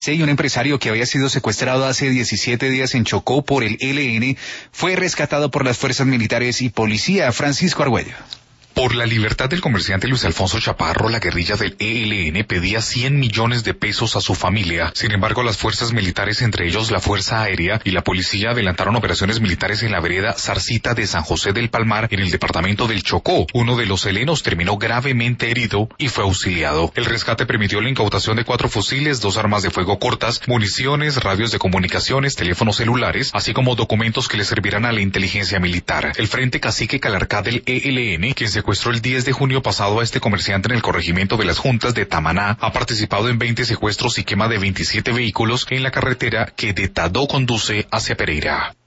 Sí, un empresario que había sido secuestrado hace 17 días en Chocó por el ELN fue rescatado por las fuerzas militares y policía. Francisco Argüello. Por la libertad del comerciante Luis Alfonso Chaparro, la guerrilla del ELN pedía 100 millones de pesos a su familia. Sin embargo, las fuerzas militares, entre ellos la Fuerza Aérea y la policía, adelantaron operaciones militares en la vereda Zarcita de San José del Palmar, en el departamento del Chocó. Uno de los helenos terminó gravemente herido y fue auxiliado. El rescate permitió la incautación de 4 fusiles, 2 armas de fuego cortas, municiones, radios de comunicaciones, teléfonos celulares, así como documentos que le servirán a la inteligencia militar. El Frente Cacique Calarcá del ELN, quien secuestró el 10 de junio pasado a este comerciante en el corregimiento de las Juntas de Tamaná, ha participado en 20 secuestros y quema de 27 vehículos en la carretera que de Tadó conduce hacia Pereira.